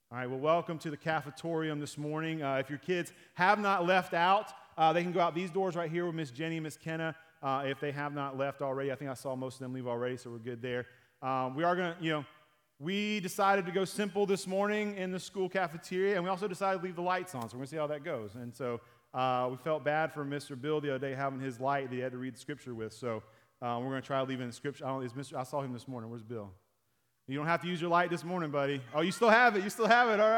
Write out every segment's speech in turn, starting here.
All right, well, welcome to the cafetorium this morning. If your kids have not left out, they can go out these doors right here with Miss Jenny and Miss Kenna. If they have not left already, I think I saw most of them leave already, so we're good there. We decided to go simple this morning in the school cafeteria, and we also decided to leave the lights on, so we're going to see how that goes. And so we felt bad for Mr. Bill the other day having his light that he had to read the scripture with, so we're going to try to leave it in the scripture. I saw him this morning. Where's Bill? You don't have to use your light this morning, buddy. Oh, you still have it. You still have it. All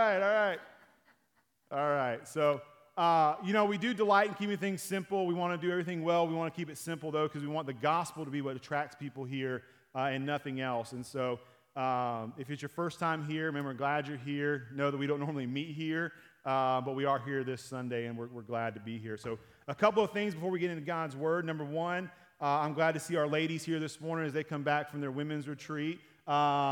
right. So, we do delight in keeping things simple. We want to do everything well. We want to keep it simple, though, because we want the gospel to be what attracts people here and nothing else. And so if it's your first time here, remember, glad you're here. Know that we don't normally meet here, but we are here this Sunday, and we're glad to be here. So a couple of things before we get into God's Word. Number one, I'm glad to see our ladies here this morning as they come back from their women's retreat. All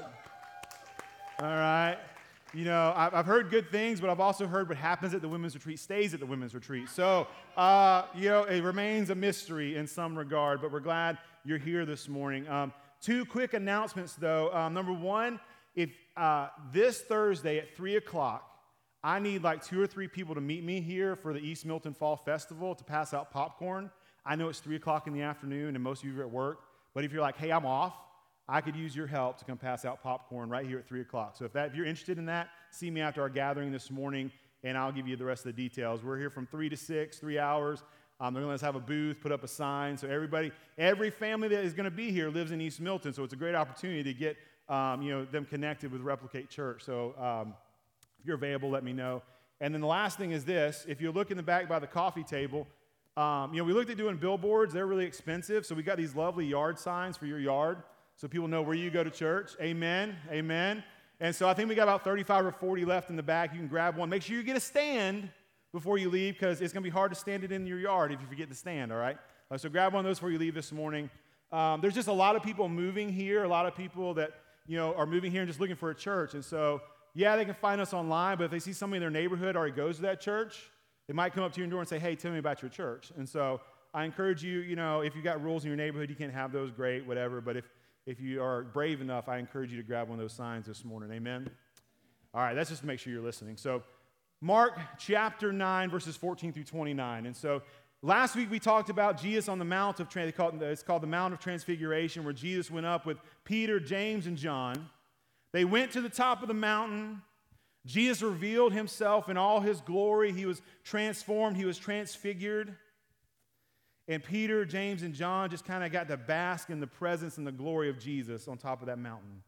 right. I've heard good things, but I've also heard what happens at the women's retreat stays at the women's retreat. So, it remains a mystery in some regard, but we're glad you're here this morning. Two quick announcements, though. Number one, if this Thursday at 3 o'clock, I need like 2 or 3 people to meet me here for the East Milton Fall Festival to pass out popcorn. I know it's 3 o'clock in the afternoon, and most of you are at work, but if you're like, hey, I'm off, I could use your help to come pass out popcorn right here at 3 o'clock. So if you're interested in that, see me after our gathering this morning, and I'll give you the rest of the details. We're here from 3 to 6, 3 hours. They're going to let us have a booth, put up a sign. So every family that is going to be here lives in East Milton, so it's a great opportunity to get them connected with Replicate Church. So if you're available, let me know. And then the last thing is this. If you look in the back by the coffee table, we looked at doing billboards. They're really expensive, so we got these lovely yard signs for your yard, so people know where you go to church. Amen. And so I think we got about 35 or 40 left in the back. You can grab one. Make sure you get a stand before you leave, because it's going to be hard to stand it in your yard if you forget to stand, all right? So grab one of those before you leave this morning. There's just a lot of people moving here, a lot of people that, are moving here and just looking for a church. And so, yeah, they can find us online, but if they see somebody in their neighborhood already goes to that church, they might come up to your door and say, hey, tell me about your church. And so I encourage you, if you've got rules in your neighborhood, you can't have those, great, whatever, but if you are brave enough, I encourage you to grab one of those signs this morning. Amen? All right, that's just to make sure you're listening. So Mark chapter 9, verses 14 through 29. And so last week we talked about Jesus on the Mount of it's called the Mount of Transfiguration, where Jesus went up with Peter, James, and John. They went to the top of the mountain. Jesus revealed himself in all his glory. He was transformed. He was transfigured. And Peter, James, and John just kind of got to bask in the presence and the glory of Jesus on top of that mountain.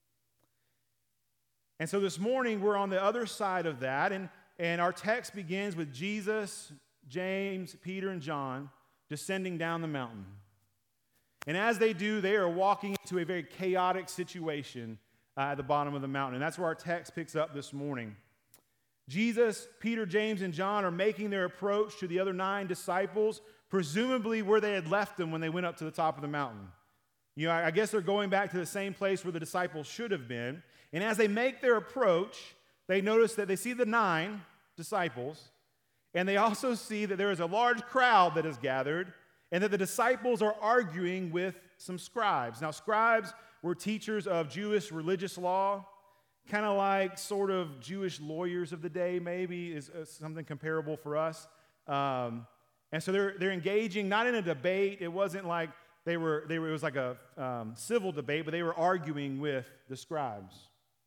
And so this morning, we're on the other side of that, and our text begins with Jesus, James, Peter, and John descending down the mountain. And as they do, they are walking into a very chaotic situation at the bottom of the mountain. And that's where our text picks up this morning. Jesus, Peter, James, and John are making their approach to the other 9 disciples, presumably where they had left them when they went up to the top of the mountain. I guess they're going back to the same place where the disciples should have been. And as they make their approach, they notice that they see the 9 disciples, and they also see that there is a large crowd that has gathered, and that the disciples are arguing with some scribes. Now, scribes were teachers of Jewish religious law, kind of like sort of Jewish lawyers of the day, maybe, is something comparable for us. And so they're engaging not in a debate. It wasn't like it was like a civil debate, but they were arguing with the scribes.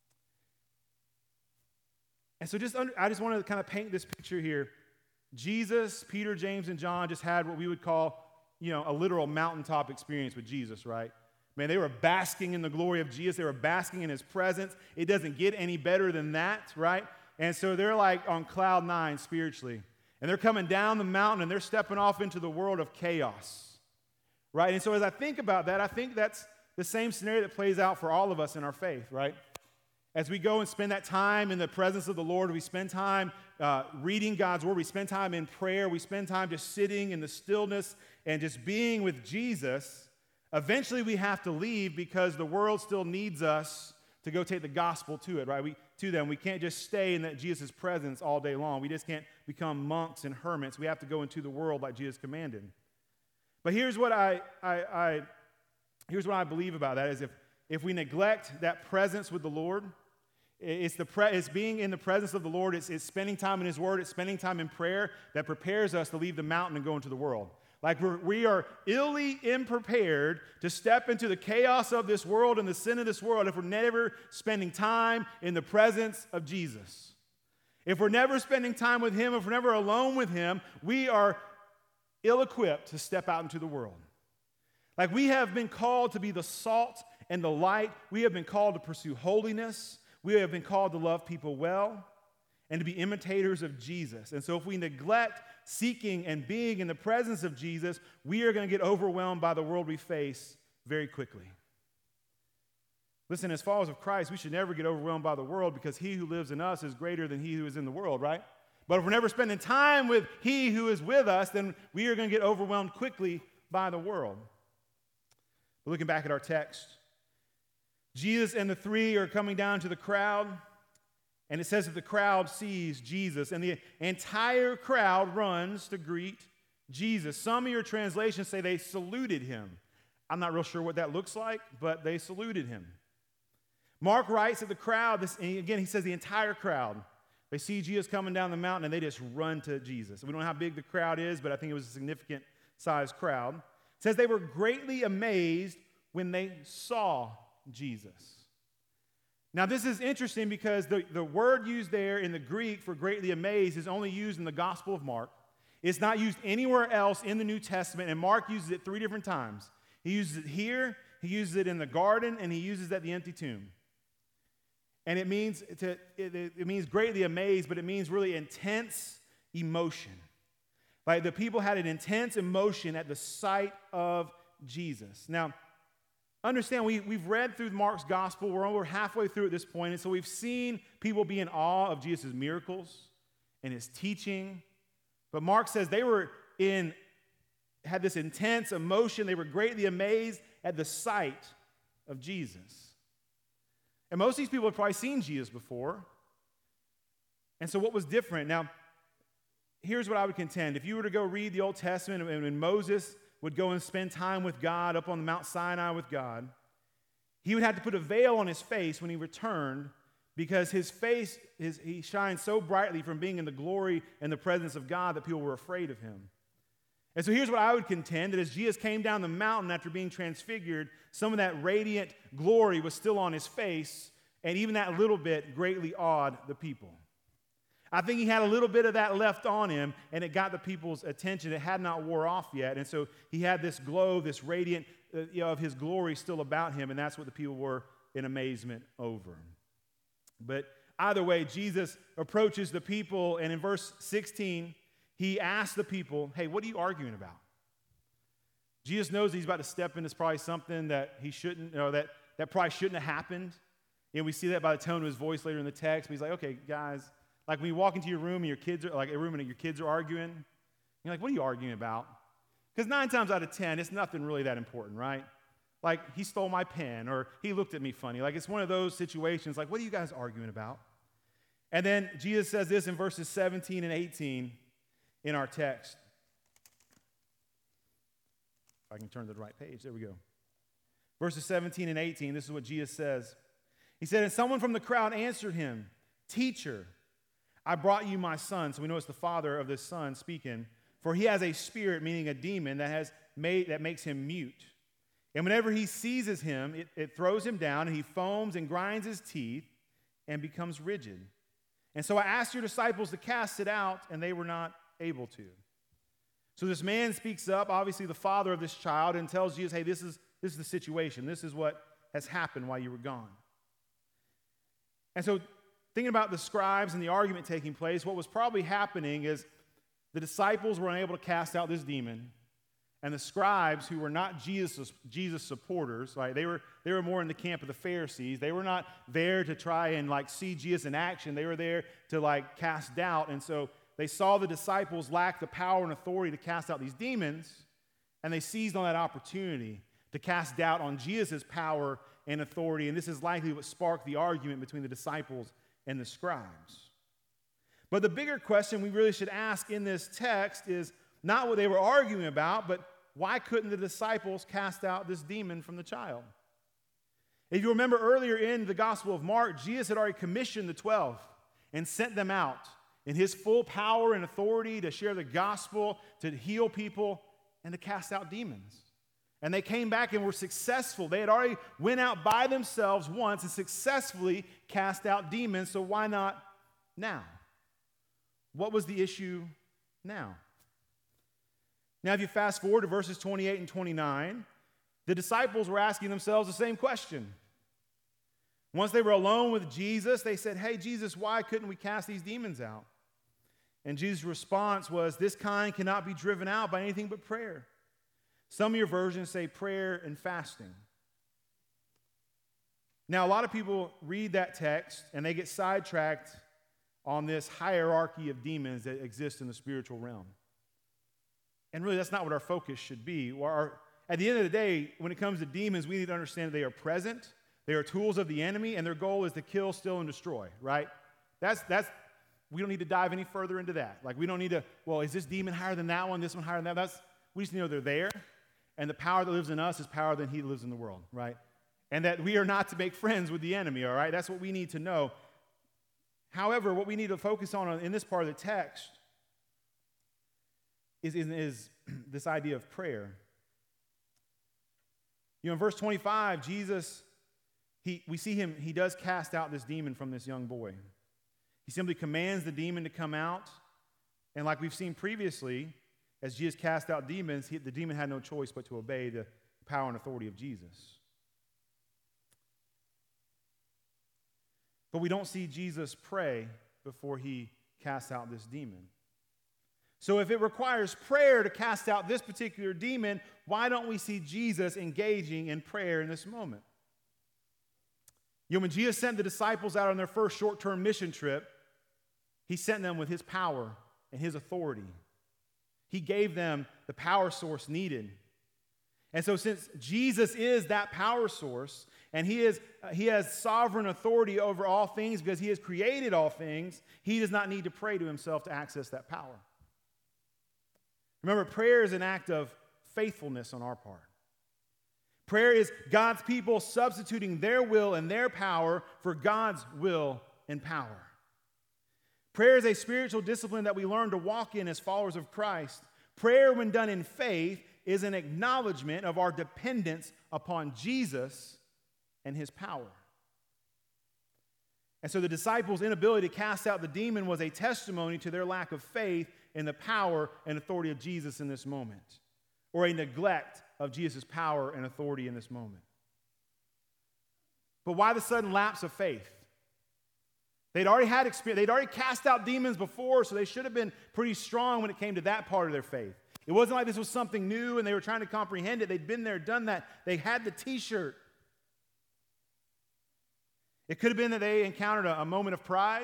And so I just want to kind of paint this picture here. Jesus, Peter, James, and John just had what we would call, a literal mountaintop experience with Jesus, right? Man, they were basking in the glory of Jesus. They were basking in his presence. It doesn't get any better than that, right? And so they're like on cloud 9 spiritually. And they're coming down the mountain, and they're stepping off into the world of chaos, right? And so as I think about that, I think that's the same scenario that plays out for all of us in our faith, right? As we go and spend that time in the presence of the Lord, we spend time reading God's Word, we spend time in prayer, we spend time just sitting in the stillness and just being with Jesus. Eventually we have to leave because the world still needs us to go take the gospel to it, right? We can't just stay in that Jesus' presence all day long. We just can't become monks and hermits. We have to go into the world like Jesus commanded. But here's what I believe about that is if we neglect that presence with the Lord, It's being in the presence of the Lord. It's spending time in His Word. It's spending time in prayer that prepares us to leave the mountain and go into the world. Like we are illy unprepared to step into the chaos of this world and the sin of this world if we're never spending time in the presence of Jesus. If we're never spending time with Him, if we're never alone with Him, we are ill-equipped to step out into the world. Like we have been called to be the salt and the light. We have been called to pursue holiness. We have been called to love people well and to be imitators of Jesus. And so if we neglect seeking and being in the presence of Jesus, we are going to get overwhelmed by the world we face very quickly. Listen, as followers of Christ, we should never get overwhelmed by the world because He who lives in us is greater than he who is in the world, right? But if we're never spending time with He who is with us, then we are going to get overwhelmed quickly by the world. But looking back at our text, Jesus and the three are coming down to the crowd, and it says that the crowd sees Jesus, and the entire crowd runs to greet Jesus. Some of your translations say they saluted Him. I'm not real sure what that looks like, but they saluted Him. Mark writes that the crowd, and again, he says the entire crowd, they see Jesus coming down the mountain, and they just run to Jesus. We don't know how big the crowd is, but I think it was a significant sized crowd. It says they were greatly amazed when they saw Jesus. Now, this is interesting because the word used there in the Greek for greatly amazed is only used in the Gospel of Mark. It's not used anywhere else in the New Testament, and Mark uses it 3 different times. He uses it here, he uses it in the garden, and he uses it at the empty tomb. And it means greatly amazed, but it means really intense emotion. Like the people had an intense emotion at the sight of Jesus. Now, understand, we've read through Mark's gospel. We're over halfway through at this point, and so we've seen people be in awe of Jesus' miracles and His teaching. But Mark says they had this intense emotion. They were greatly amazed at the sight of Jesus. And most of these people had probably seen Jesus before. And so what was different? Now, here's what I would contend. If you were to go read the Old Testament and when Moses would go and spend time with God up on the Mount Sinai with God, he would have to put a veil on his face when he returned because his face, he shines so brightly from being in the glory and the presence of God that people were afraid of him. And so here's what I would contend, that as Jesus came down the mountain after being transfigured, some of that radiant glory was still on his face, and even that little bit greatly awed the people. I think he had a little bit of that left on him, and it got the people's attention. It had not wore off yet, and so he had this glow, this radiant of his glory still about him, and that's what the people were in amazement over. But either way, Jesus approaches the people, and in verse 16, he asks the people, hey, what are you arguing about? Jesus knows he's about to step into probably something that he shouldn't, or that probably shouldn't have happened. And we see that by the tone of his voice later in the text. But he's like, okay, guys, like when you walk into your room and your kids are like a room and your kids are arguing, you're like, what are you arguing about? Because 9 times out of 10, it's nothing really that important, right? Like he stole my pen or he looked at me funny. Like it's one of those situations, like, what are you guys arguing about? And then Jesus says this in verses 17 and 18 in our text. If I can turn to the right page, there we go. Verses 17 and 18, this is what Jesus says. He said, and someone from the crowd answered him, teacher, I brought you my son. So we know it's the father of this son speaking. For he has a spirit, meaning a demon, that makes him mute. And whenever he seizes him, it throws him down, and he foams and grinds his teeth and becomes rigid. And so I asked your disciples to cast it out, and they were not able to. So this man speaks up, obviously the father of this child, and tells Jesus, hey, this is the situation. This is what has happened while you were gone. And so thinking about the scribes and the argument taking place, what was probably happening is the disciples were unable to cast out this demon, and the scribes, who were not Jesus supporters, right? They were more in the camp of the Pharisees. They were not there to try and see Jesus in action. They were there to cast doubt. And so they saw the disciples lack the power and authority to cast out these demons, and they seized on that opportunity to cast doubt on Jesus' power and authority. And this is likely what sparked the argument between the disciples and the scribes. But the bigger question we really should ask in this text is not what they were arguing about, but why couldn't the disciples cast out this demon from the child? If you remember earlier in the Gospel of Mark, Jesus had already commissioned the 12 and sent them out in his full power and authority to share the gospel, to heal people, and to cast out demons. And they came back and were successful. They had already went out by themselves once and successfully cast out demons, so why not now? What was the issue now? Now, if you fast forward to verses 28 and 29, the disciples were asking themselves the same question. Once they were alone with Jesus, they said, "Hey, Jesus, why couldn't we cast these demons out?" And Jesus' response was, "This kind cannot be driven out by anything but prayer." Some of your versions say prayer and fasting. Now, a lot of people read that text and they get sidetracked on this hierarchy of demons that exist in the spiritual realm. And really, that's not what our focus should be. At the end of the day, when it comes to demons, we need to understand they are present, they are tools of the enemy, and their goal is to kill, steal, and destroy, right? We don't need to dive any further into that. Like, we don't need to, well, is this demon higher than that one, this one higher than that? We just know they're there, and the power that lives in us is power than he that lives in the world, right? And that we are not to make friends with the enemy, all right? That's what we need to know. However, what we need to focus on in this part of the text is this idea of prayer. You know, in verse 25, Jesus, we see him, he does cast out this demon from this young boy. He simply commands the demon to come out. And like we've seen previously, as Jesus cast out demons, the demon had no choice but to obey the power and authority of Jesus. But we don't see Jesus pray before he casts out this demon. So if it requires prayer to cast out this particular demon, why don't we see Jesus engaging in prayer in this moment? You know, when Jesus sent the disciples out on their first short-term mission trip, he sent them with his power and his authority. He gave them the power source needed. And so since Jesus is that power source, and he has sovereign authority over all things because he has created all things, he does not need to pray to himself to access that power. Remember, prayer is an act of faithfulness on our part. Prayer is God's people substituting their will and their power for God's will and power. Prayer is a spiritual discipline that we learn to walk in as followers of Christ. Prayer, when done in faith, is an acknowledgement of our dependence upon Jesus and his power. And so the disciples' inability to cast out the demon was a testimony to their lack of faith in the power and authority of Jesus in this moment, or a neglect of Jesus' power and authority in this moment. But why the sudden lapse of faith? They'd already had experience. They'd already cast out demons before, so they should have been pretty strong when it came to that part of their faith. It wasn't like this was something new and they were trying to comprehend it. They'd been there, done that. They had the t-shirt. It could have been that they encountered a moment of pride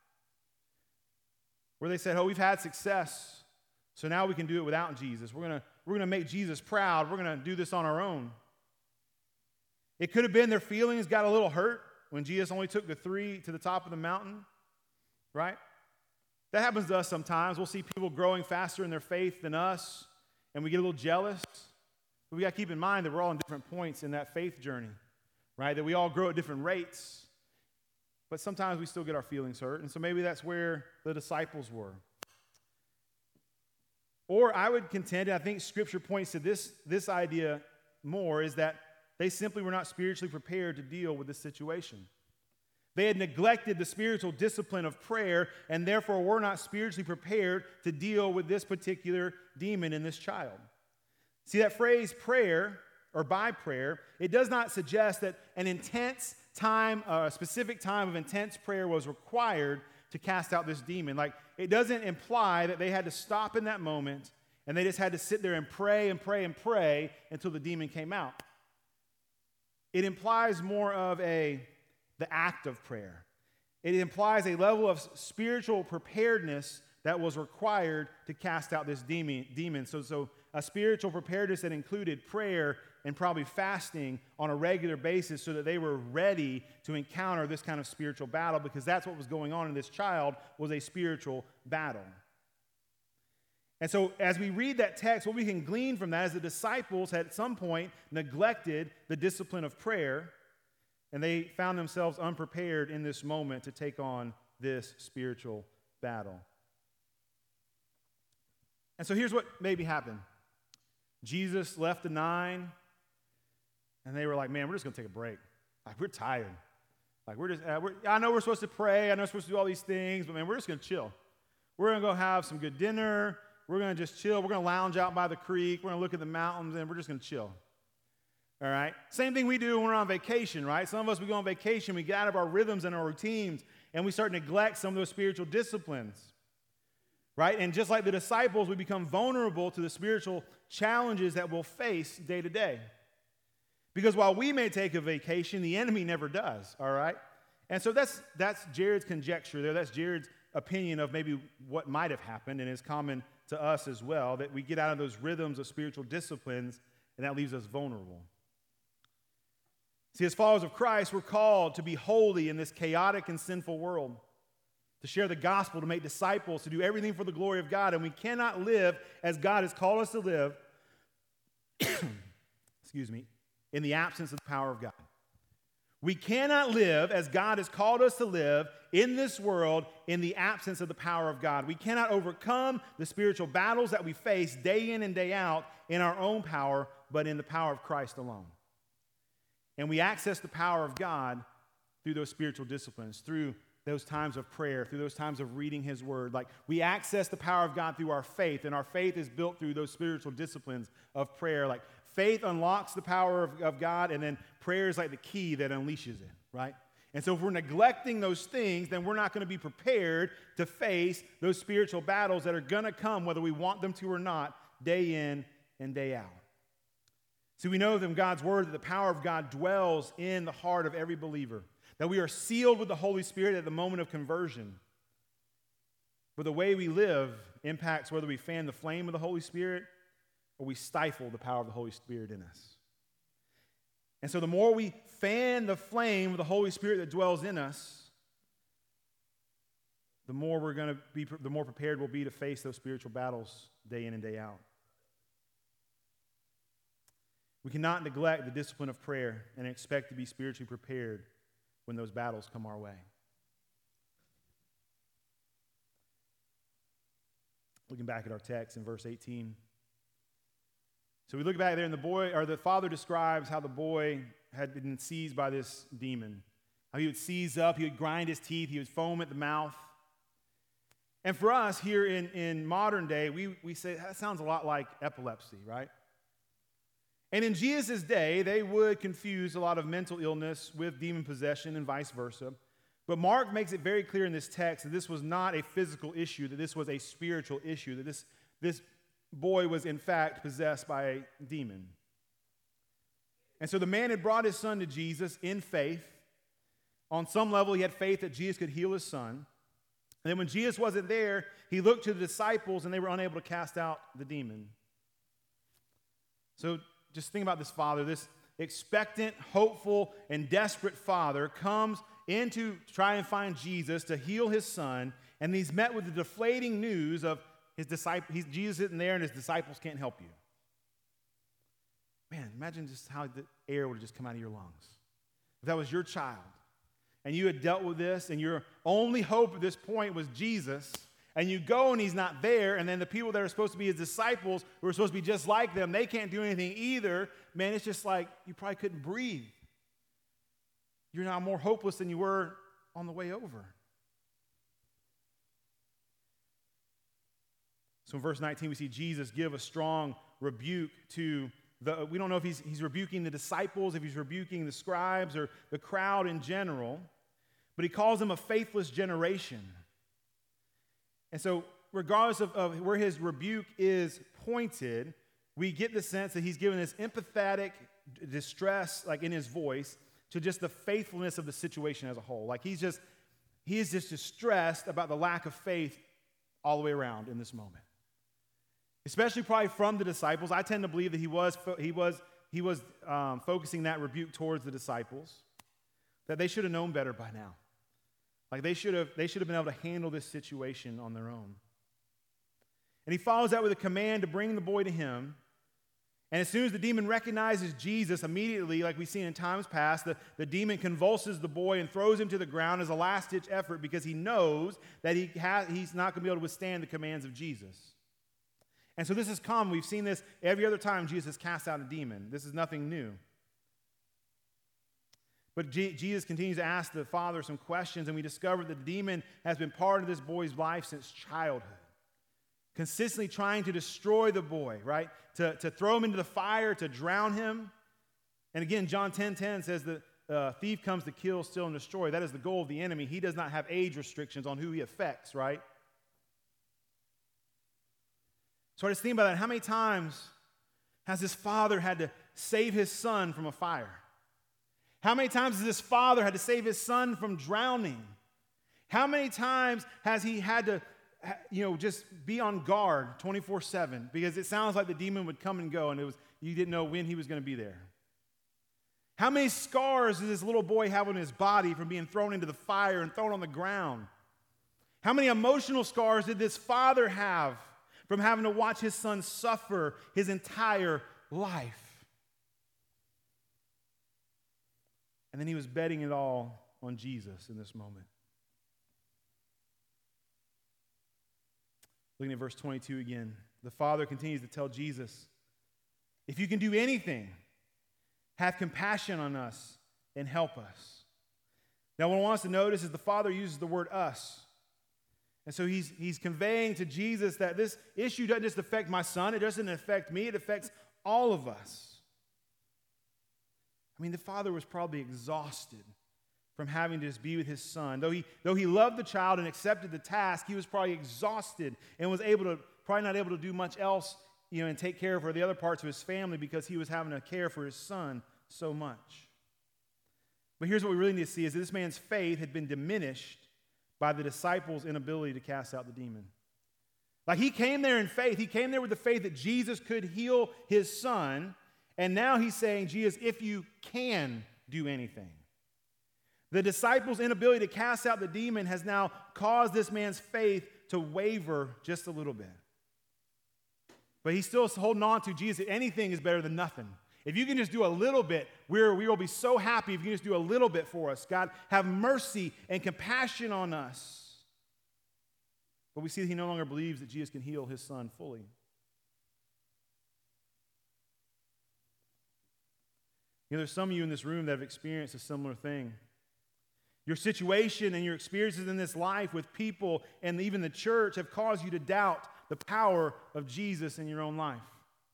where they said, "Oh, we've had success, so now we can do it without Jesus. We're gonna make Jesus proud. We're going to do this on our own." It could have been their feelings got a little hurt when Jesus only took the 3 to the top of the mountain, right? That happens to us sometimes. We'll see people growing faster in their faith than us, and we get a little jealous. But we got to keep in mind that we're all in different points in that faith journey, right? That we all grow at different rates. But sometimes we still get our feelings hurt, and so maybe that's where the disciples were. Or I would contend, and I think Scripture points to this idea more, is that they simply were not spiritually prepared to deal with this situation. They had neglected the spiritual discipline of prayer, and therefore were not spiritually prepared to deal with this particular demon in this child. See, that phrase prayer, or by prayer, it does not suggest that an intense time, a specific time of intense prayer was required to cast out this demon. Like, it doesn't imply that they had to stop in that moment and they just had to sit there and pray and pray and pray until the demon came out. It implies more of the act of prayer. It implies a level of spiritual preparedness that was required to cast out this demon. So a spiritual preparedness that included prayer and probably fasting on a regular basis so that they were ready to encounter this kind of spiritual battle, because that's what was going on in this child, was a spiritual battle. And so as we read that text, what we can glean from that is the disciples had at some point neglected the discipline of prayer. And they found themselves unprepared in this moment to take on this spiritual battle. And so here's what maybe happened. Jesus left the 9, and they were like, man, we're just going to take a break. Like, we're tired. Like, I know we're supposed to pray. I know we're supposed to do all these things, but man, we're just going to chill. We're going to go have some good dinner. We're going to just chill. We're going to lounge out by the creek. We're going to look at the mountains, and we're just going to chill. All right? Same thing we do when we're on vacation, right? Some of us, we go on vacation, we get out of our rhythms and our routines, and we start to neglect some of those spiritual disciplines, right? And just like the disciples, we become vulnerable to the spiritual challenges that we'll face day to day. Because while we may take a vacation, the enemy never does, all right? And so that's Jared's conjecture there. That's Jared's opinion of maybe what might have happened, and it's common to us as well, that we get out of those rhythms of spiritual disciplines, and that leaves us vulnerable. See, as followers of Christ, we're called to be holy in this chaotic and sinful world, to share the gospel, to make disciples, to do everything for the glory of God, and we cannot live as God has called us to live, in the absence of the power of God. We cannot live as God has called us to live in this world in the absence of the power of God. We cannot overcome the spiritual battles that we face day in and day out in our own power, but in the power of Christ alone. And we access the power of God through those spiritual disciplines, through those times of prayer, through those times of reading his word. Like, we access the power of God through our faith, and our faith is built through those spiritual disciplines of prayer. Like, faith unlocks the power of God, and then prayer is like the key that unleashes it, right? And so if we're neglecting those things, then we're not going to be prepared to face those spiritual battles that are going to come, whether we want them to or not, day in and day out. See, we know from God's word that the power of God dwells in the heart of every believer, that we are sealed with the Holy Spirit at the moment of conversion. But the way we live impacts whether we fan the flame of the Holy Spirit or we stifle the power of the Holy Spirit in us. And so the more we fan the flame of the Holy Spirit that dwells in us, the more prepared we'll be to face those spiritual battles day in and day out. We cannot neglect the discipline of prayer and expect to be spiritually prepared when those battles come our way. Looking back at our text in verse 18. So we look back there, and the father describes how the boy had been seized by this demon. How he would seize up, he would grind his teeth, he would foam at the mouth. And for us here in modern day, we say that sounds a lot like epilepsy, right? And in Jesus' day, they would confuse a lot of mental illness with demon possession and vice versa. But Mark makes it very clear in this text that this was not a physical issue, that this was a spiritual issue, that this boy was in fact possessed by a demon. And so the man had brought his son to Jesus in faith. On some level, he had faith that Jesus could heal his son. And then when Jesus wasn't there, he looked to the disciples, and they were unable to cast out the demon. So just think about this father, this expectant, hopeful, and desperate father comes in to try and find Jesus to heal his son, and he's met with the deflating news of his disciple. Jesus sitting there, and his disciples can't help you. Man, imagine just how the air would have just come out of your lungs. If that was your child, and you had dealt with this, and your only hope at this point was Jesus, and you go and he's not there, and then the people that are supposed to be his disciples, who are supposed to be just like them, they can't do anything either. Man, it's just like you probably couldn't breathe. You're now more hopeless than you were on the way over. So in verse 19, we see Jesus give a strong rebuke to we don't know if he's rebuking the disciples, if he's rebuking the scribes or the crowd in general, but he calls them a faithless generation. And so regardless of where his rebuke is pointed, we get the sense that he's given this empathetic distress, like in his voice, to just the faithfulness of the situation as a whole. Like he is just distressed about the lack of faith all the way around in this moment. Especially probably from the disciples. I tend to believe that he was focusing that rebuke towards the disciples, that they should have known better by now. Like they should have been able to handle this situation on their own. And he follows that with a command to bring the boy to him. And as soon as the demon recognizes Jesus, immediately, like we've seen in times past, the demon convulses the boy and throws him to the ground as a last-ditch effort because he knows that he's not going to be able to withstand the commands of Jesus. And so this is common. We've seen this every other time Jesus casts out a demon. This is nothing new. But Jesus continues to ask the father some questions, and we discover that the demon has been part of this boy's life since childhood, consistently trying to destroy the boy, right? To throw him into the fire, to drown him. And again, John 10:10 says that thief comes to kill, steal, and destroy. That is the goal of the enemy. He does not have age restrictions on who he affects, right? So I just think about that. How many times has this father had to save his son from a fire? How many times has this father had to save his son from drowning? How many times has he had to, just be on guard 24/7? Because it sounds like the demon would come and go, and you didn't know when he was going to be there. How many scars does this little boy have on his body from being thrown into the fire and thrown on the ground? How many emotional scars did this father have from having to watch his son suffer his entire life? And then he was betting it all on Jesus in this moment. Looking at verse 22 again, the father continues to tell Jesus, if you can do anything, have compassion on us and help us. Now, what I want us to notice is the father uses the word us. And so he's conveying to Jesus that this issue doesn't just affect my son, it doesn't affect me, it affects all of us. I mean, the father was probably exhausted from having to just be with his son. Though he loved the child and accepted the task, he was probably exhausted and was probably not able to do much else, and take care of the other parts of his family because he was having to care for his son so much. But here's what we really need to see is that this man's faith had been diminished by the disciples' inability to cast out the demon. Like he came there in faith. He came there with the faith that Jesus could heal his son. And now he's saying, Jesus, if you can do anything. The disciples' inability to cast out the demon has now caused this man's faith to waver just a little bit. But he's still holding on to Jesus. Anything is better than nothing. If you can just do a little bit, we will be so happy if you can just do a little bit for us. God, have mercy and compassion on us. But we see that he no longer believes that Jesus can heal his son fully. There's some of you in this room that have experienced a similar thing. Your situation and your experiences in this life with people and even the church have caused you to doubt the power of Jesus in your own life.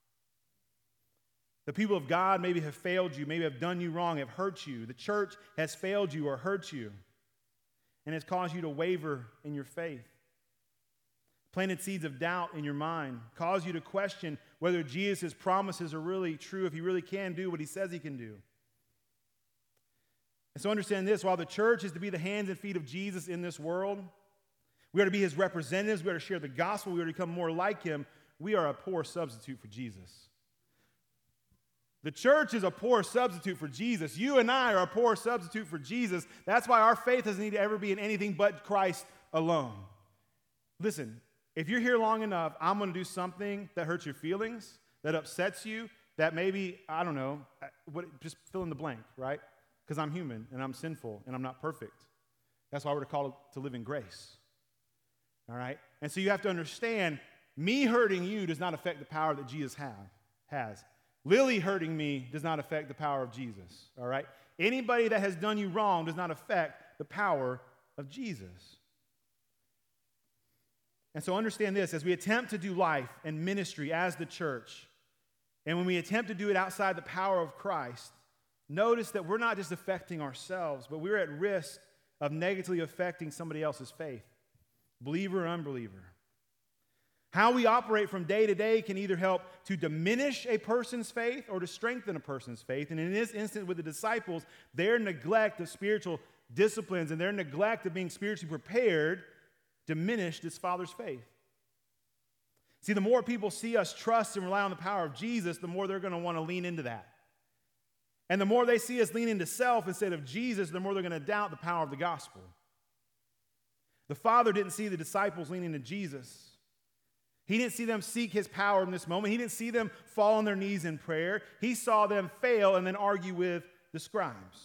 The people of God maybe have failed you, maybe have done you wrong, have hurt you. The church has failed you or hurt you, and has caused you to waver in your faith. Planted seeds of doubt in your mind, caused you to question whether Jesus' promises are really true, if he really can do what he says he can do. And so understand this, while the church is to be the hands and feet of Jesus in this world, we are to be his representatives, we are to share the gospel, we are to become more like him, we are a poor substitute for Jesus. The church is a poor substitute for Jesus. You and I are a poor substitute for Jesus. That's why our faith doesn't need to ever be in anything but Christ alone. Listen, if you're here long enough, I'm going to do something that hurts your feelings, that upsets you, that maybe, I don't know, just fill in the blank, right? Because I'm human, and I'm sinful, and I'm not perfect. That's why we're called to live in grace, all right? And so you have to understand, me hurting you does not affect the power that Jesus has. Lily hurting me does not affect the power of Jesus, all right? Anybody that has done you wrong does not affect the power of Jesus. And so understand this, as we attempt to do life and ministry as the church, and when we attempt to do it outside the power of Christ, notice that we're not just affecting ourselves, but we're at risk of negatively affecting somebody else's faith, believer or unbeliever. How we operate from day to day can either help to diminish a person's faith or to strengthen a person's faith. And in this instance with the disciples, their neglect of spiritual disciplines and their neglect of being spiritually prepared diminished his father's faith. See, the more people see us trust and rely on the power of Jesus, the more they're going to want to lean into that. And the more they see us lean into self instead of Jesus, the more they're going to doubt the power of the gospel. The father didn't see the disciples leaning to Jesus. He didn't see them seek his power in this moment. He didn't see them fall on their knees in prayer. He saw them fail and then argue with the scribes.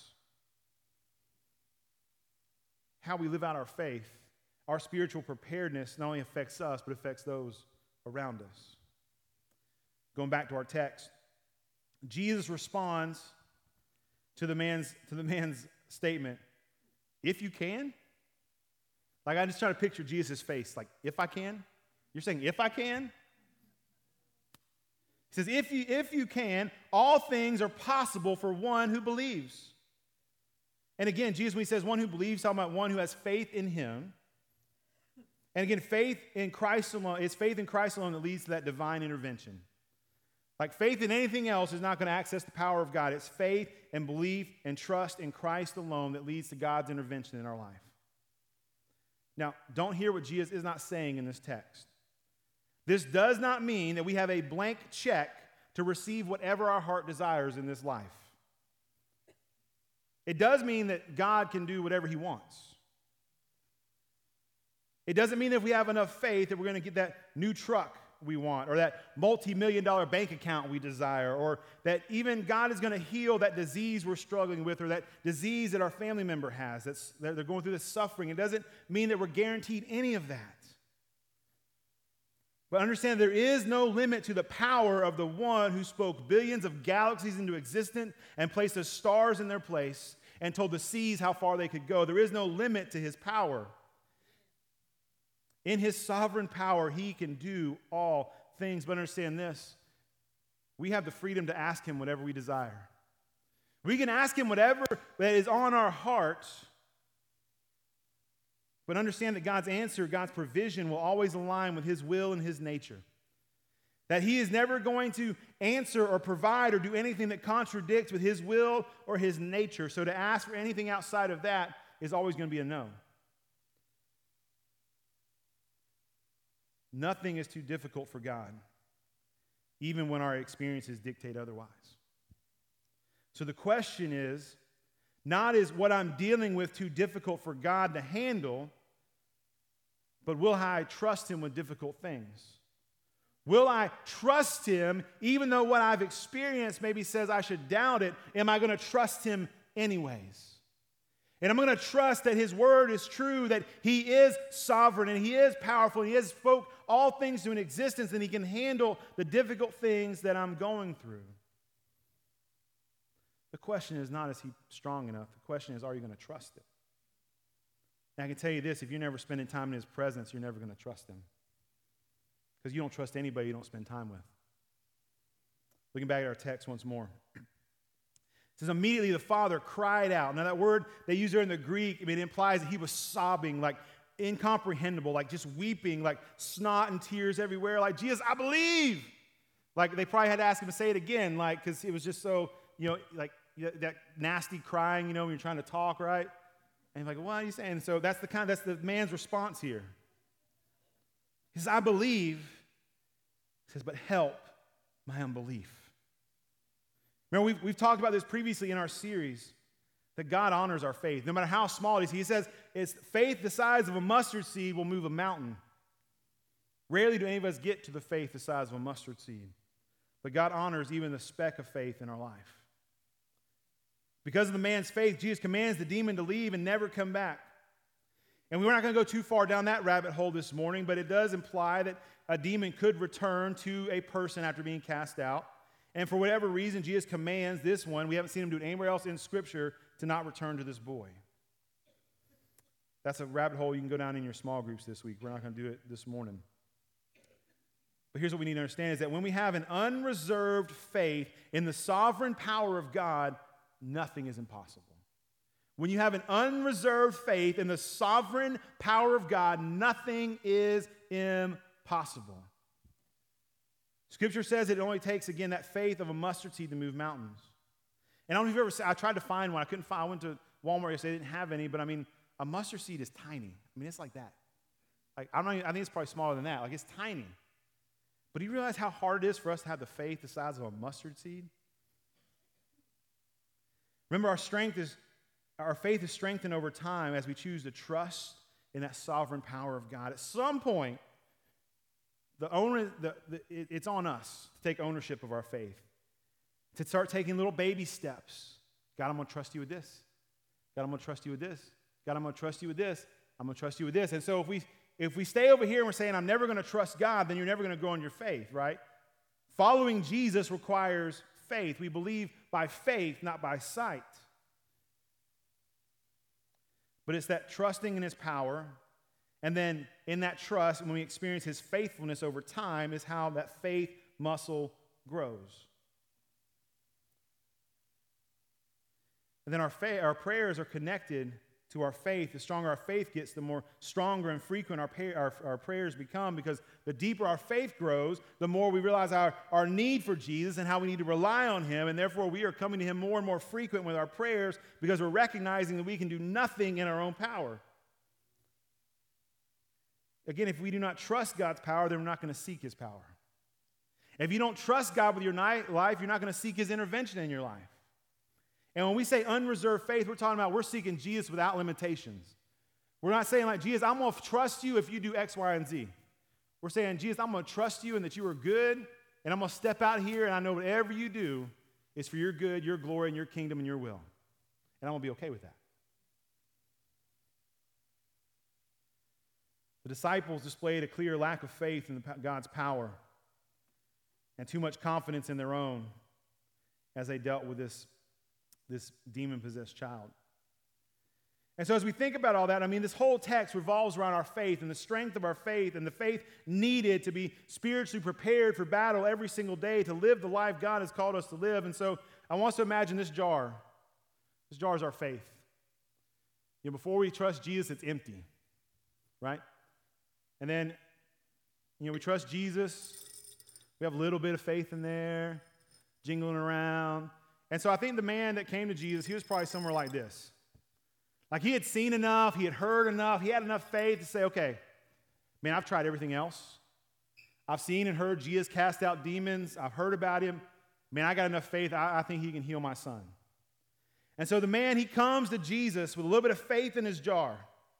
How we live out our faith, our spiritual preparedness not only affects us, but affects those around us. Going back to our text, Jesus responds to the man's statement, if you can. Like, I just try to picture Jesus' face, like, if I can? You're saying, if I can? He says, if you can, all things are possible for one who believes. And again, Jesus, when he says one who believes, talking about one who has faith in him. And again, faith in Christ alone, it's faith in Christ alone that leads to that divine intervention. Like, faith in anything else is not going to access the power of God. It's faith and belief and trust in Christ alone that leads to God's intervention in our life. Now, don't hear what Jesus is not saying in this text. This does not mean that we have a blank check to receive whatever our heart desires in this life. It does mean that God can do whatever he wants. It doesn't mean that if we have enough faith that we're going to get that new truck we want, or that multi-million-dollar bank account we desire, or that even God is going to heal that disease we're struggling with, or that disease that our family member has, that they're going through this suffering. It doesn't mean that we're guaranteed any of that. But understand there is no limit to the power of the one who spoke billions of galaxies into existence and placed the stars in their place and told the seas how far they could go. There is no limit to his power. In his sovereign power, he can do all things. But understand this, we have the freedom to ask him whatever we desire. We can ask him whatever that is on our heart, but understand that God's answer, God's provision will always align with his will and his nature. That he is never going to answer or provide or do anything that contradicts with his will or his nature. So to ask for anything outside of that is always going to be a no. Nothing is too difficult for God, even when our experiences dictate otherwise. So the question is, not is what I'm dealing with too difficult for God to handle, but will I trust him with difficult things? Will I trust him even though what I've experienced maybe says I should doubt it? Am I going to trust him anyways? And I'm going to trust that his word is true, that he is sovereign and he is powerful and he has spoke all things to an existence and he can handle the difficult things that I'm going through. The question is not, is he strong enough? The question is, are you going to trust it? And I can tell you this, if you're never spending time in his presence, you're never going to trust him. Because you don't trust anybody you don't spend time with. Looking back at our text once more. It says, immediately the father cried out. Now that word they use there in the Greek, it implies that he was sobbing, like incomprehensible, like just weeping, like snot and tears everywhere, like, Jesus, I believe. Like they probably had to ask him to say it again, like, because it was just so, like that nasty crying, when you're trying to talk, right? And like, what are you saying? So that's the man's response here. He says, I believe. He says, but help my unbelief. Remember, we've talked about this previously in our series, that God honors our faith. No matter how small it is, he says, it's faith the size of a mustard seed will move a mountain. Rarely do any of us get to the faith the size of a mustard seed. But God honors even the speck of faith in our life. Because of the man's faith, Jesus commands the demon to leave and never come back. And we're not going to go too far down that rabbit hole this morning, but it does imply that a demon could return to a person after being cast out. And for whatever reason, Jesus commands this one, we haven't seen him do it anywhere else in Scripture, to not return to this boy. That's a rabbit hole you can go down in your small groups this week. We're not going to do it this morning. But here's what we need to understand is that when we have an unreserved faith in the sovereign power of God, nothing is impossible. When you have an unreserved faith in the sovereign power of God, nothing is impossible. Scripture says it only takes, again, that faith of a mustard seed to move mountains. And I don't know if you've ever seen, I tried to find one. I couldn't find, I went to Walmart yesterday, they didn't have any, but I mean, a mustard seed is tiny. I mean, it's like that. Like, I think it's probably smaller than that. Like, it's tiny. But do you realize how hard it is for us to have the faith the size of a mustard seed? Remember, our faith is strengthened over time as we choose to trust in that sovereign power of God. At some point, it's on us to take ownership of our faith, to start taking little baby steps. God, I'm going to trust you with this. God, I'm going to trust you with this. God, I'm going to trust you with this. I'm going to trust you with this. And so if we stay over here and we're saying, I'm never going to trust God, then you're never going to grow in your faith, right? Following Jesus requires faith. We believe by faith, not by sight. But it's that trusting in his power, and then in that trust, when we experience his faithfulness over time, is how that faith muscle grows. And then our prayers are connected to our faith. The stronger our faith gets, the more stronger and frequent our prayers become, because the deeper our faith grows, the more we realize our need for Jesus and how we need to rely on him, and therefore we are coming to him more and more frequent with our prayers because we're recognizing that we can do nothing in our own power. Again, if we do not trust God's power, then we're not going to seek his power. If you don't trust God with your life, you're not going to seek his intervention in your life. And when we say unreserved faith, we're talking about we're seeking Jesus without limitations. We're not saying like, Jesus, I'm going to trust you if you do X, Y, and Z. We're saying, Jesus, I'm going to trust you and that you are good, and I'm going to step out here, and I know whatever you do is for your good, your glory, and your kingdom, and your will. And I'm going to be okay with that. The disciples displayed a clear lack of faith in God's power and too much confidence in their own as they dealt with this demon-possessed child. And so as we think about all that, I mean, this whole text revolves around our faith and the strength of our faith and the faith needed to be spiritually prepared for battle every single day to live the life God has called us to live. And so I want us to imagine this jar. This jar is our faith. You know, before we trust Jesus, it's empty, right? And then, you know, we trust Jesus. We have a little bit of faith in there, jingling around. And so I think the man that came to Jesus, he was probably somewhere like this. Like he had seen enough, he had heard enough, he had enough faith to say, okay, man, I've tried everything else. I've seen and heard Jesus cast out demons. I've heard about him. Man, I got enough faith. I think he can heal my son. And so the man, he comes to Jesus with a little bit of faith in his jar.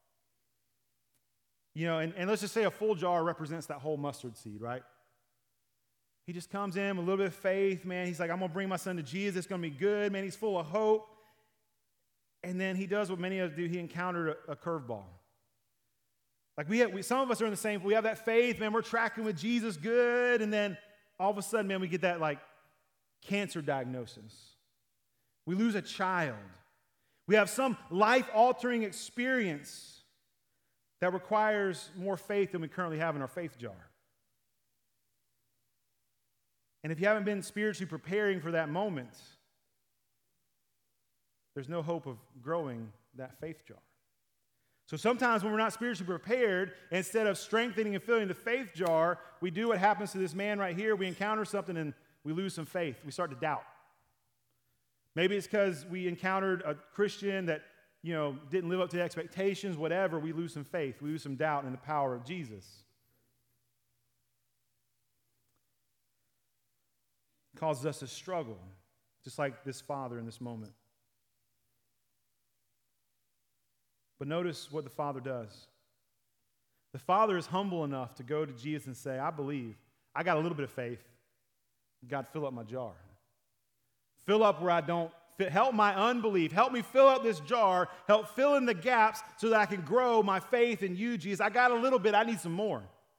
You know, and let's just say a full jar represents that whole mustard seed, right? He just comes in with a little bit of faith, man. He's like, I'm going to bring my son to Jesus. It's going to be good, man. He's full of hope. And then he does what many of us do. He encountered a curveball. Like some of us are in the same, we have that faith, man. We're tracking with Jesus good. And then all of a sudden, man, we get that like cancer diagnosis. We lose a child. We have some life-altering experience that requires more faith than we currently have in our faith jar. And if you haven't been spiritually preparing for that moment, there's no hope of growing that faith jar. So sometimes when we're not spiritually prepared, instead of strengthening and filling the faith jar, we do what happens to this man right here. We encounter something and we lose some faith. We start to doubt. Maybe it's because we encountered a Christian that, you know, didn't live up to the expectations, whatever. We lose some faith. We lose some doubt in the power of Jesus. Causes us to struggle, just like this father in this moment. But notice what the father does. The father is humble enough to go to Jesus and say, I believe. I got a little bit of faith. God, fill up my jar. Fill up where I don't fit. Help my unbelief. Help me fill up this jar. Help fill in the gaps so that I can grow my faith in you, Jesus. I got a little bit. I need some more.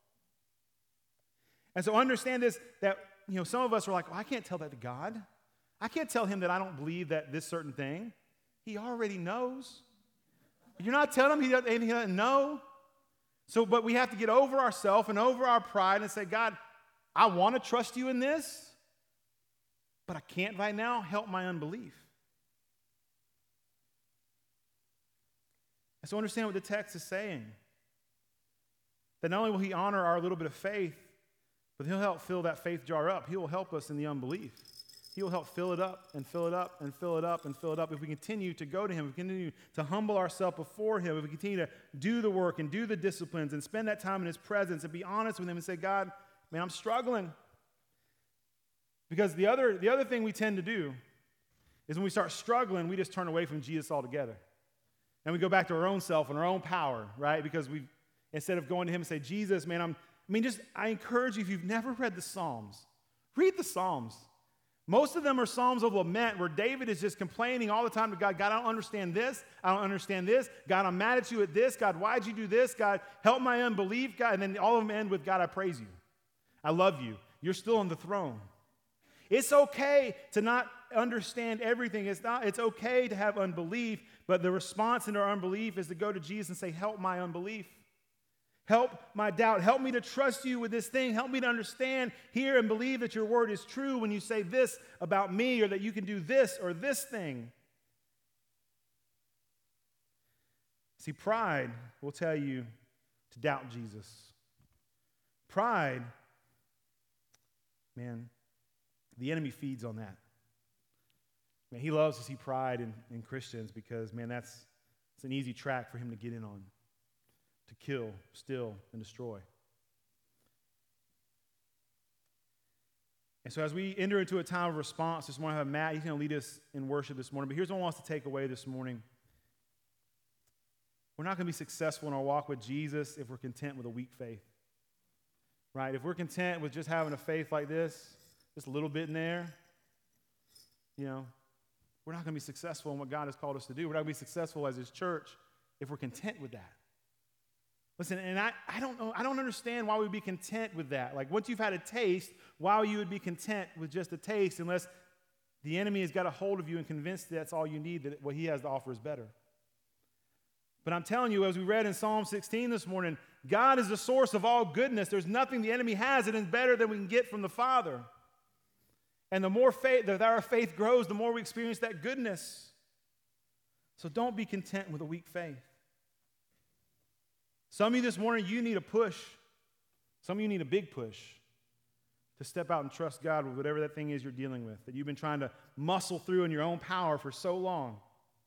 And so understand this, that you know, some of us are like, well, I can't tell that to God. I can't tell him that I don't believe that this certain thing. He already knows. You're not telling him he doesn't know. So, but we have to get over ourselves and over our pride and say, God, I want to trust you in this, but I can't right now. Help my unbelief. And so understand what the text is saying. That not only will he honor our little bit of faith, but he'll help fill that faith jar up. He will help us in the unbelief. He will help fill it up and fill it up and fill it up and fill it up. If we continue to go to him, if we continue to humble ourselves before him, if we continue to do the work and do the disciplines and spend that time in his presence and be honest with him and say, God, man, I'm struggling. Because the other thing we tend to do is when we start struggling, we just turn away from Jesus altogether. And we go back to our own self and our own power, right? Because instead of going to him and say, Jesus, man, I mean, I encourage you, if you've never read the Psalms, read the Psalms. Most of them are Psalms of lament where David is just complaining all the time to God. God, I don't understand this. I don't understand this. God, I'm mad at you at this. God, why'd you do this? God, help my unbelief. God, and then all of them end with, God, I praise you. I love you. You're still on the throne. It's okay to not understand everything. It's okay to have unbelief, but the response in our unbelief is to go to Jesus and say, help my unbelief. Help my doubt. Help me to trust you with this thing. Help me to understand, hear, and believe that your word is true when you say this about me or that you can do this or this thing. See, pride will tell you to doubt Jesus. Pride, man, the enemy feeds on that. Man, he loves to see pride in Christians because, man, it's an easy track for him to get in on. To kill, steal, and destroy. And so as we enter into a time of response this morning, I have Matt, he's going to lead us in worship this morning. But here's what I want us to take away this morning. We're not going to be successful in our walk with Jesus if we're content with a weak faith. Right? If we're content with just having a faith like this, just a little bit in there, we're not going to be successful in what God has called us to do. We're not going to be successful as his church if we're content with that. Listen, and I don't understand why we'd be content with that. Like, once you've had a taste, why you would be content with just a taste unless the enemy has got a hold of you and convinced that that's all you need, that what he has to offer is better. But I'm telling you, as we read in Psalm 16 this morning, God is the source of all goodness. There's nothing the enemy has that is better than we can get from the Father. And the more faith that our faith grows, the more we experience that goodness. So don't be content with a weak faith. Some of you this morning, you need a push. Some of you need a big push to step out and trust God with whatever that thing is you're dealing with, that you've been trying to muscle through in your own power for so long.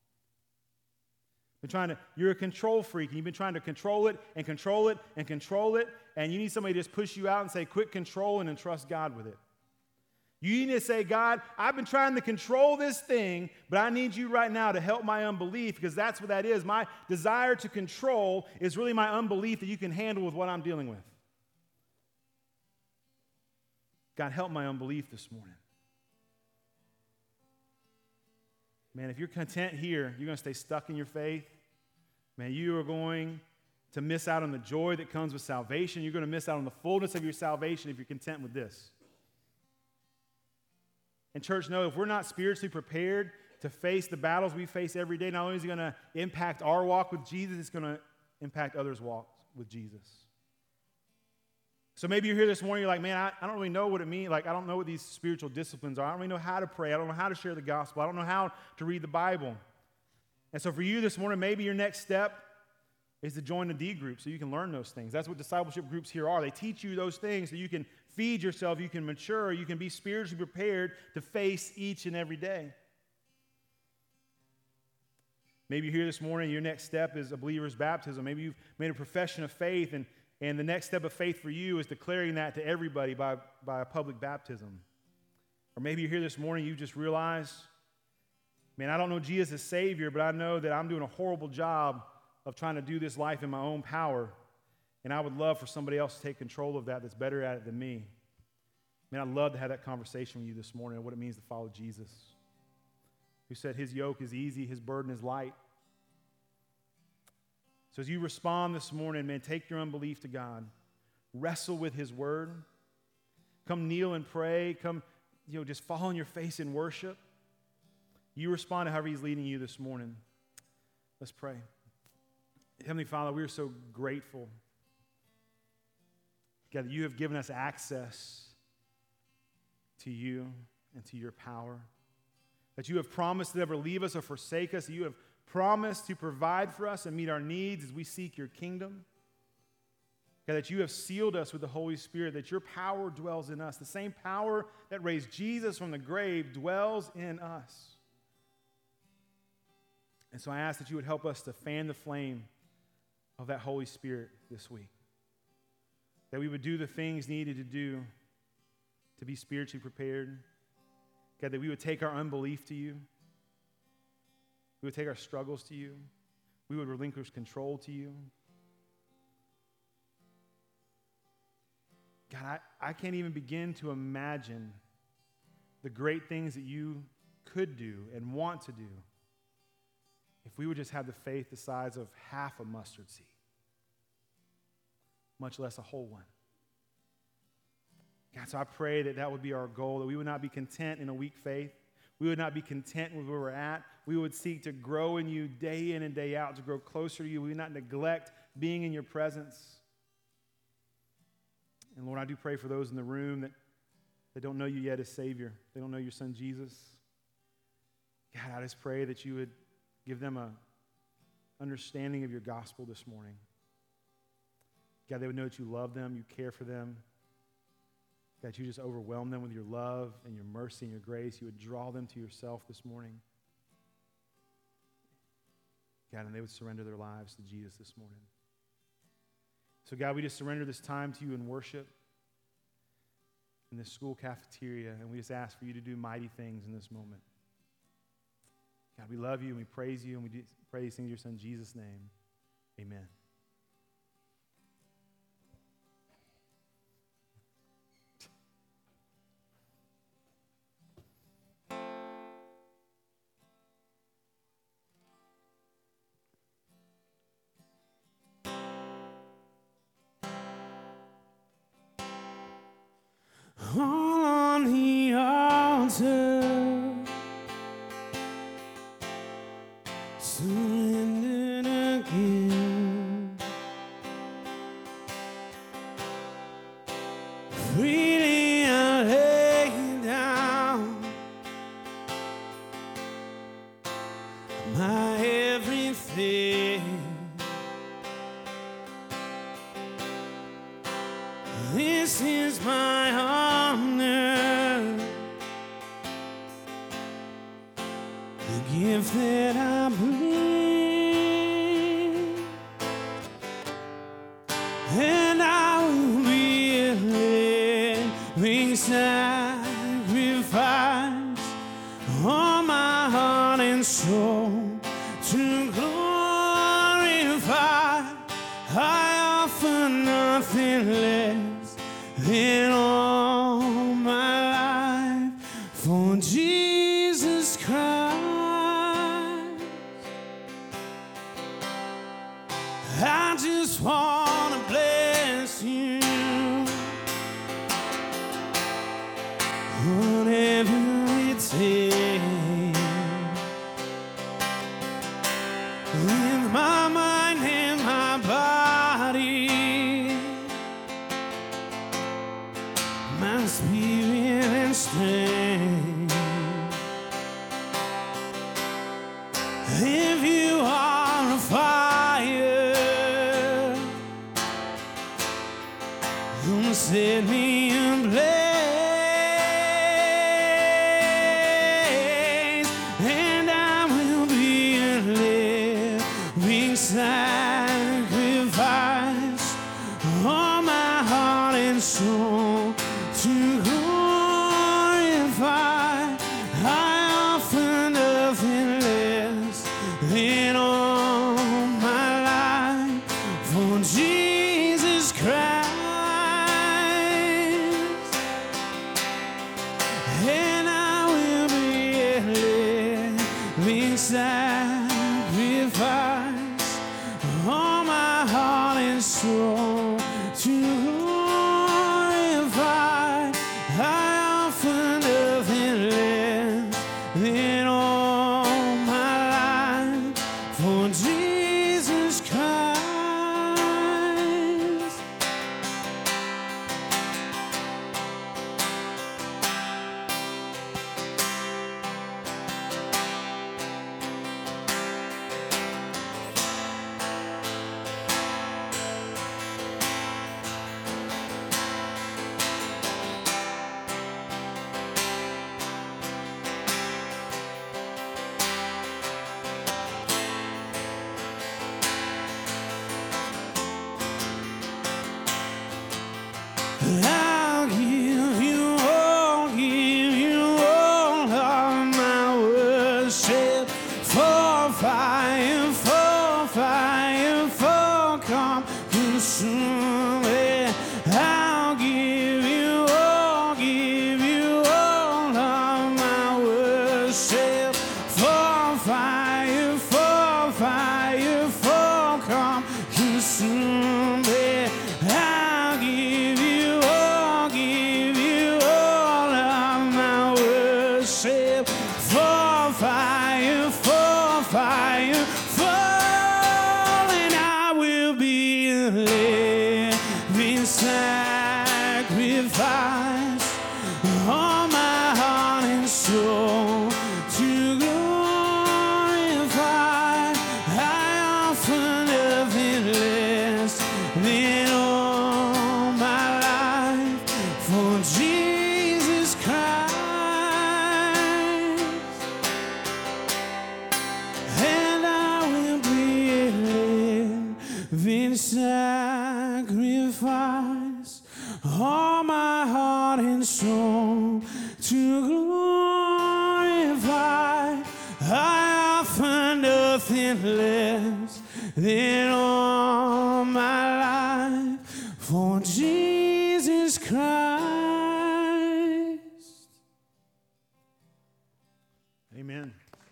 You're a control freak, and you've been trying to control it and control it and control it, and you need somebody to just push you out and say, quit controlling and trust God with it. You need to say, God, I've been trying to control this thing, but I need you right now to help my unbelief, because that's what that is. My desire to control is really my unbelief that you can handle with what I'm dealing with. God, help my unbelief this morning. Man, if you're content here, you're going to stay stuck in your faith. Man, you are going to miss out on the joy that comes with salvation. You're going to miss out on the fullness of your salvation if you're content with this. And church, know if we're not spiritually prepared to face the battles we face every day, not only is it going to impact our walk with Jesus, it's going to impact others' walks with Jesus. So maybe you're here this morning, you're like, man, I don't really know what it means. Like, I don't know what these spiritual disciplines are. I don't really know how to pray. I don't know how to share the gospel. I don't know how to read the Bible. And so for you this morning, maybe your next step is to join a D group so you can learn those things. That's what discipleship groups here are. They teach you those things so you can feed yourself, you can mature, you can be spiritually prepared to face each and every day. Maybe you're here this morning, your next step is a believer's baptism. Maybe you've made a profession of faith, and the next step of faith for you is declaring that to everybody by a public baptism. Or maybe you're here this morning, you just realize, man, I don't know Jesus as Savior, but I know that I'm doing a horrible job of trying to do this life in my own power, and I would love for somebody else to take control of that that's better at it than me. Man, I'd love to have that conversation with you this morning on what it means to follow Jesus, who said his yoke is easy, his burden is light. So as you respond this morning, man, take your unbelief to God. Wrestle with his word. Come kneel and pray. Come, just fall on your face in worship. You respond to however he's leading you this morning. Let's pray. Heavenly Father, we are so grateful, God, that you have given us access to you and to your power, that you have promised to never leave us or forsake us, that you have promised to provide for us and meet our needs as we seek your kingdom. God, that you have sealed us with the Holy Spirit, that your power dwells in us. The same power that raised Jesus from the grave dwells in us. And so I ask that you would help us to fan the flame of that Holy Spirit this week. That we would do the things needed to do to be spiritually prepared. God, that we would take our unbelief to you. We would take our struggles to you. We would relinquish control to you. God, I can't even begin to imagine the great things that you could do and want to do if we would just have the faith the size of half a mustard seed, much less a whole one. God, so I pray that that would be our goal, that we would not be content in a weak faith. We would not be content with where we're at. We would seek to grow in you day in and day out, to grow closer to you. We would not neglect being in your presence. And Lord, I do pray for those in the room that don't know you yet as Savior. They don't know your Son, Jesus. God, I just pray that you would give them a understanding of your gospel this morning. God, they would know that you love them, you care for them. God, you just overwhelm them with your love and your mercy and your grace. You would draw them to yourself this morning. God, and they would surrender their lives to Jesus this morning. So God, we just surrender this time to you in worship in this school cafeteria, and we just ask for you to do mighty things in this moment. God, we love you and we praise you, and we pray these things in your Son Jesus' name. Amen. All on the altar, surrendered again. Freely I lay down my everything. This is my honor, the gift that I bring, and I will be a living sacrifice, all my heart and soul to glorify. I offer nothing less than all my life for Jesus Christ. I just want to bless you, whatever it takes, with my mind and my body, my spirit and strength. If you are a fire, you'll set me ablaze, and I will be a living sacrifice, all my heart and soul to glorify. I offer nothing less than all my life for Jesus Christ. in sacrifice, all my heart and soul to glorify. I offer nothing less than all my life for Jesus Christ. And I will be a living sacrifice, all my heart and soul to glorify. I offer nothing less than all my life for Jesus Christ. Amen.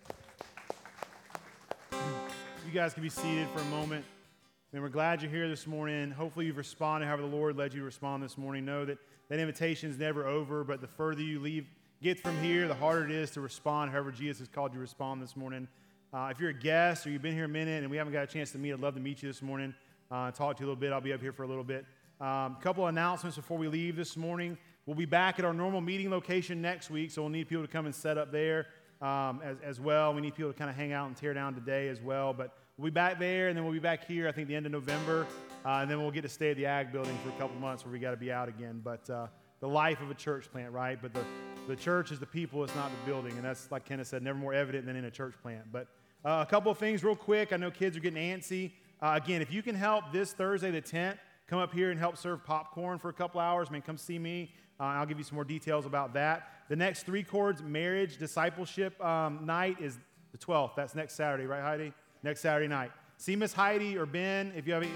You guys can be seated for a moment. And we're glad you're here this morning. Hopefully you've responded however the Lord led you to respond this morning. Know that invitation is never over, but the further you get from here, the harder it is to respond however Jesus has called you to respond this morning. If you're a guest or you've been here a minute and we haven't got a chance to meet, I'd love to meet you this morning, talk to you a little bit. I'll be up here for a little bit. A couple of announcements before we leave this morning. We'll be back at our normal meeting location next week, so we'll need people to come and set up there as well. We need people to kind of hang out and tear down today as well, but we'll be back there, and then we'll be back here, I think, the end of November, and then we'll get to stay at the Ag Building for a couple months where we got to be out again. But the life of a church plant, right? But the church is the people, it's not the building, and that's, like Kenneth said, never more evident than in a church plant. But a couple of things real quick. I know kids are getting antsy. Again, if you can help this Thursday the 10th, come up here and help serve popcorn for a couple hours. Come see me. I'll give you some more details about that. The next 3 Chords marriage discipleship night is the 12th. That's next Saturday, right, Heidi? Next Saturday night. See Miss Heidi or Ben if you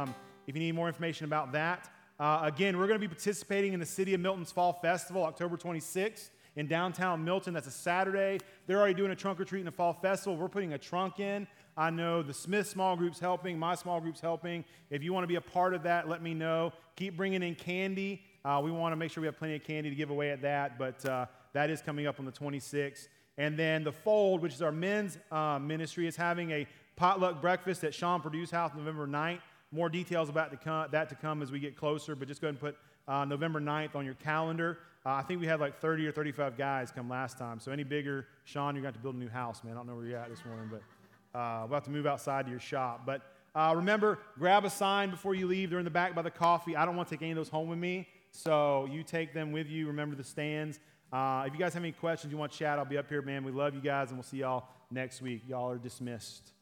need more information about that. Again, we're going to be participating in the City of Milton's Fall Festival, October 26th in downtown Milton. That's a Saturday. They're already doing a trunk or treat in the Fall Festival. We're putting a trunk in. I know the Smith small group's helping. My small group's helping. If you want to be a part of that, let me know. Keep bringing in candy. We want to make sure we have plenty of candy to give away at that, but that is coming up on the 26th. And then The Fold, which is our men's ministry, is having a potluck breakfast at Sean Perdue's house November 9th. More details about that to come as we get closer, but just go ahead and put November 9th on your calendar. I think we had like 30 or 35 guys come last time, so any bigger, Sean, you're going to have to build a new house, man. I don't know where you're at this morning, but we'll have to move outside to your shop. But remember, grab a sign before you leave. They're in the back by the coffee. I don't want to take any of those home with me, so you take them with you. Remember the stands. If you guys have any questions, you want to chat, I'll be up here, man. We love you guys, and we'll see y'all next week. Y'all are dismissed.